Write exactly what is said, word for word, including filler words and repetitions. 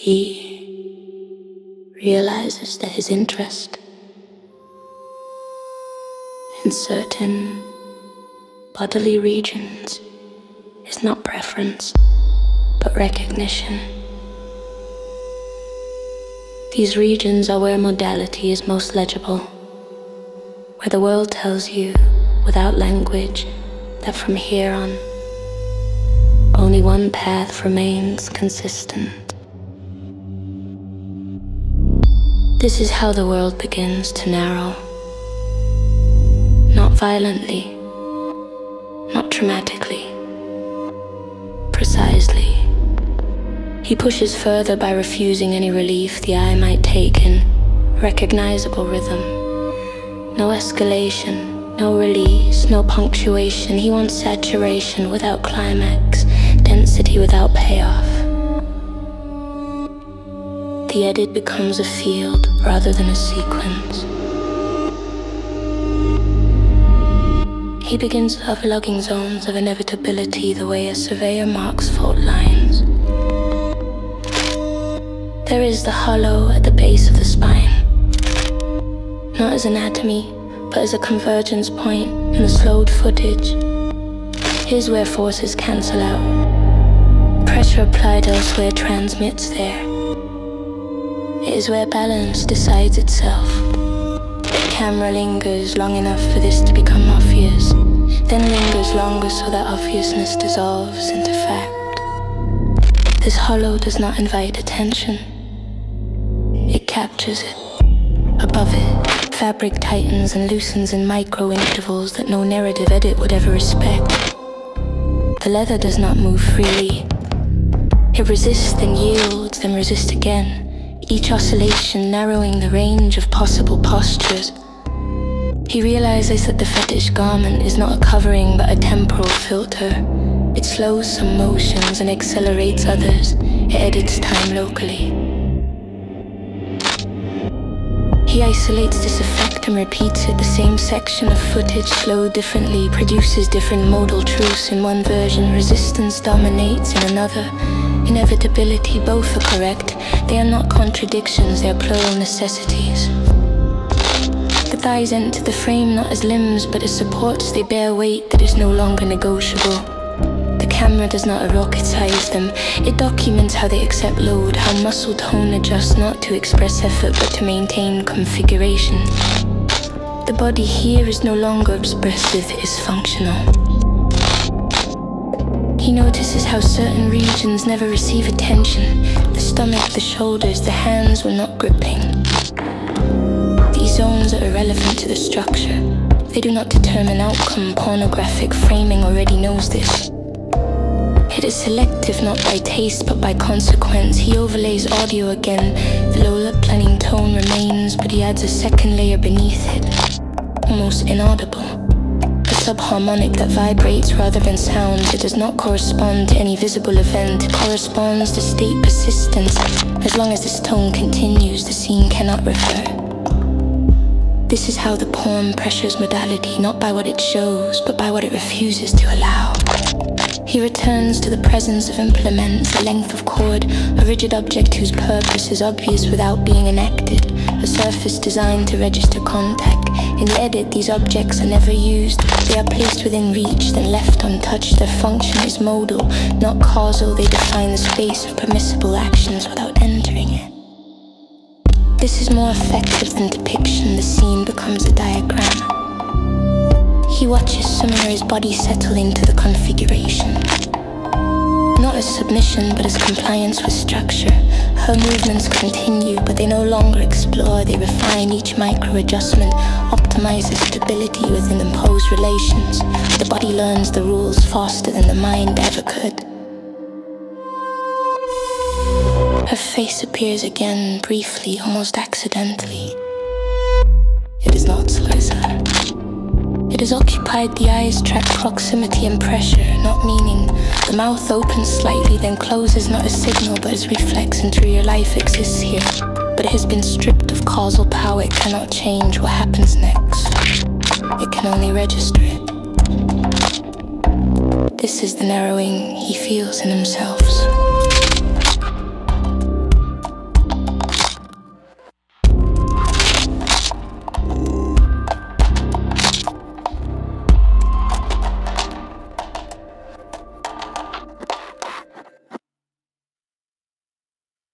he realizes that his interest in certain bodily regions is not preference, but recognition. These regions are where modality is most legible, where the world tells you, without language, that from here on, only one path remains consistent. This is how the world begins to narrow. Not violently, not dramatically, precisely. He pushes further by refusing any relief the eye might take in recognizable rhythm. No escalation, no release, no punctuation. He wants saturation without climax, density without payoff. The edit becomes a field rather than a sequence. He begins overlogging zones of inevitability the way a surveyor marks fault lines. There is the hollow at the base of the spine, not as anatomy, but as a convergence point in the slowed footage. Here's where forces cancel out. Pressure applied elsewhere transmits there. It is where balance decides itself. The camera lingers long enough for this to become obvious, then lingers longer so that obviousness dissolves into fact. This hollow does not invite attention. It captures it. Above it, fabric tightens and loosens in micro intervals that no narrative edit would ever respect. The leather does not move freely. It resists, then yields, then resists again, each oscillation narrowing the range of possible postures. He realizes that the fetish garment is not a covering but a temporal filter. It slows some motions and accelerates others. It edits time locally. He isolates this effect and repeats it. The same section of footage, slowed differently, produces different modal truths in one version. Resistance dominates in another. Inevitability, both are correct. They are not contradictions, they are plural necessities. The thighs enter the frame not as limbs but as supports. They bear weight that is no longer negotiable. The camera does not eroticize them. It documents how they accept load, how muscle tone adjusts not to express effort but to maintain configuration. The body here is no longer expressive, it is functional. He notices how certain regions never receive attention. The stomach, the shoulders, the hands were not gripping. These zones are irrelevant to the structure. They do not determine outcome. Pornographic framing already knows this. It is selective not by taste but by consequence. He overlays audio again. The low planning tone remains, but he adds a second layer beneath it, almost inaudible. A subharmonic that vibrates rather than sounds. It does not correspond to any visible event. It corresponds to state persistence. As long as this tone continues, the scene cannot revert. This is how the poem pressures modality, not by what it shows, but by what it refuses to allow. He returns to the presence of implements, a length of cord, a rigid object whose purpose is obvious without being enacted, a surface designed to register contact. In the edit, these objects are never used. They are placed within reach, then left untouched. Their function is modal, not causal. They define the space of permissible actions without entering it. This is more effective than depiction. The scene becomes a diagram. He watches Summoner's body settle into the configuration. Not as submission, but as compliance with structure. Her movements continue, but they no longer explore. They refine each micro-adjustment, optimizes stability within imposed relations. The body learns the rules faster than the mind ever could. Her face appears again, briefly, almost accidentally. It is not Slicer. It has occupied the eyes, track proximity and pressure, not meaning. The mouth opens slightly, then closes, not as signal, but as reflex into real life exists here. But it has been stripped of causal power, it cannot change what happens next. It can only register it. This is the narrowing he feels in himself.